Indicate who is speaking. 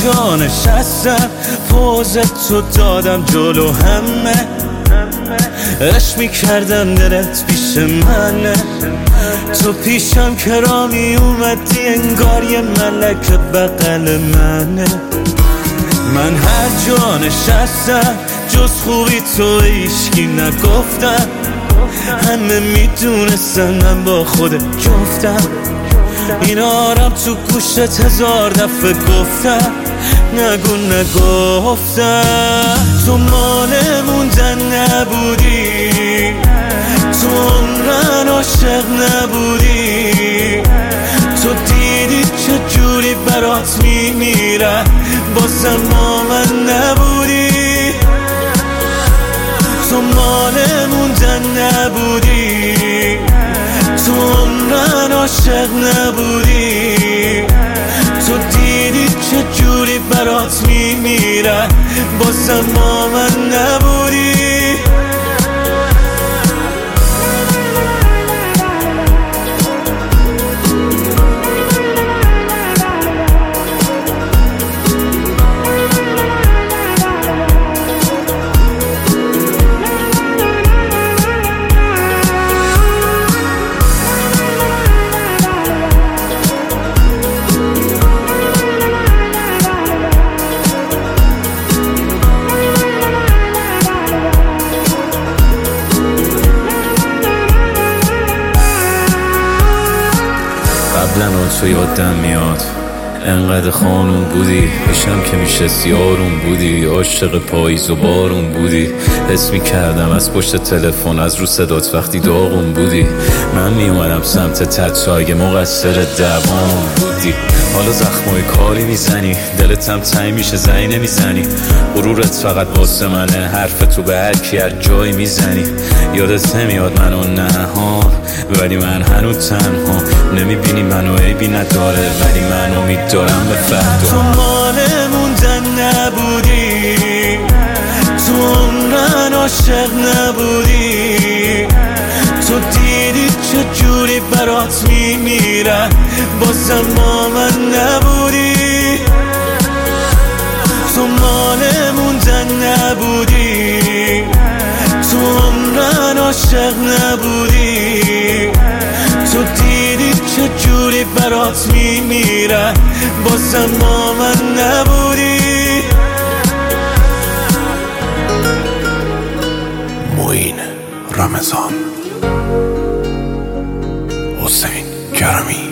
Speaker 1: جا نشستم پوزت تو دادم جلو همه، عشق میکردم دلت پیش منه، تو پیشم که را می اومدی انگار یه ملک بغل منه. من هر جا نشستم جز خوبی تو هیچکی نگفتم، همه میدونستن من با خودت جفتم، این آرام تو گوشت 1000 دفعه گفتم نگو نگفتم. تو مال موندن نبودی، تو عمرن عاشق نبودی، تو دیدی چه جوری برات میمیرم بازم با من نبودی، تو مال موندن نبودی، تو عمرن عاشق نبودی، تو دیدی چه جوری برات میمیرم بازم با من نبودی. قبلا تو یادم میاد انقدر خانون بودی، پیشم که میشستی آروم بودی، عاشق پاییز و بارون بودی، حس میکردم از پشت تلفن از رو صدات وقتی داغون بودی، من میومدم سمت تا اگه مقصر دوام بودی، حالا زخمای کاری میزنی دلتم تنگ میشه زنی نمیزنی، غرورت فقط واسه منه، حرف تو به هر کی هر جایی میزنی، یادت نمیاد منو نهان ولی من هنوز تنها، نمیبینی منو عیبی نداره ولی من امید دارم به فردا. تو مال موندن نبودی، تو عمرن عاشق نبودی، تو دیدی چه جوری برات میمیرم بازم با من نبودی، تو مال موندن نبودی، تو عمرن عاشق نبودی، تو دیدی چه جوری برات میمیرم بازم با من نبودی.
Speaker 2: معین رمضان، حسین کرمی.